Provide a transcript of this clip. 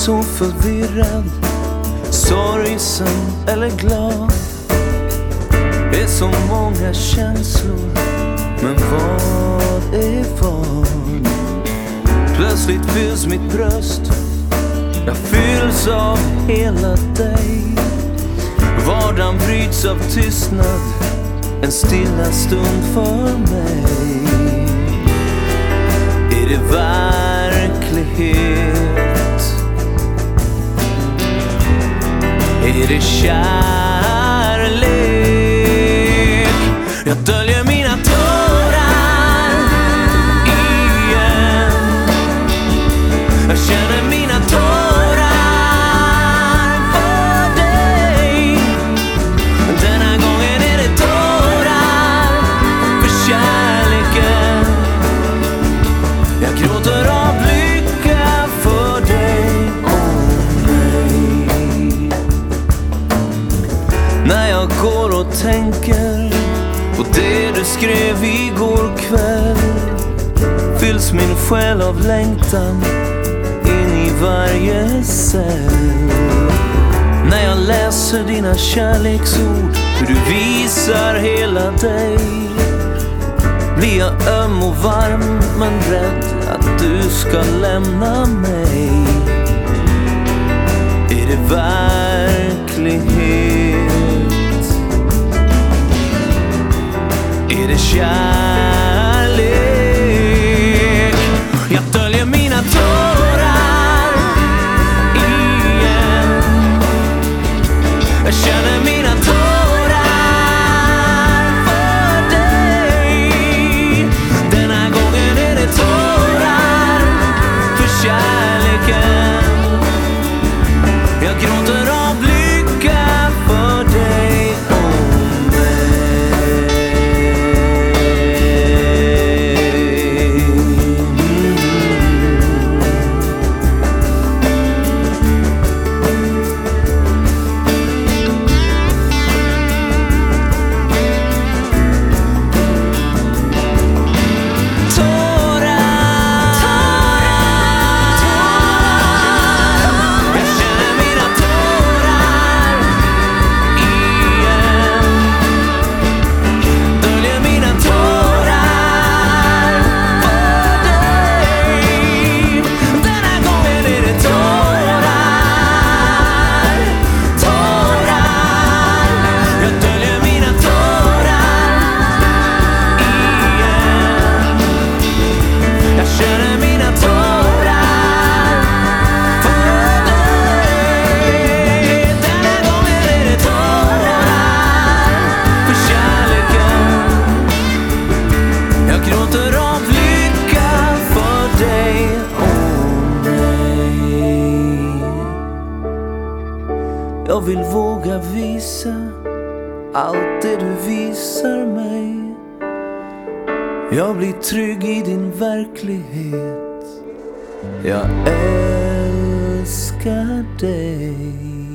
så förvirrad, sorgsen eller glad. Det är så många känslor, men vad är vad? Plötsligt fylls mitt bröst, jag fylls av hela dig. Vardagen bryts av tystnad, en stilla stund för mig. Är det verklighet? Är det kärlek? Jag döljer mina tårar igen. Jag känner mina tårar för dig. Denna gången är det tårar för kärleken. Jag gråter av lycka för dig och mig. När jag går och tänker på det du skrev igår kväll, fylls min själ av längtan in i varje cell. När jag läser dina kärleksord, hur du visar hela dig, blir jag öm och varm men rädd att du ska lämna mig. Är det verklighet? Är det kärlek? Jag döljer mina tårar igen. Jag känner mina tårar för dig. Denna gången är det tårar för kärleken. Jag gråter av lycka för dig och jag vill våga visa allt det du visar mig. Jag blir trygg i din verklighet. Jag älskar dig.